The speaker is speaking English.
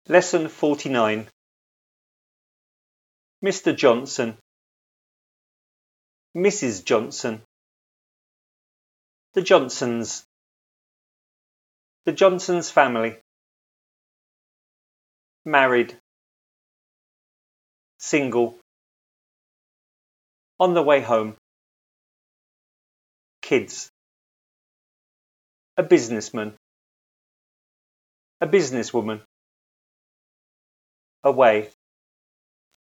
Lesson 49. Mr. Johnson, Mrs. Johnson, the Johnsons, the Johnsons family, married, single, on the way home, kids, a businessman, a businesswoman, away.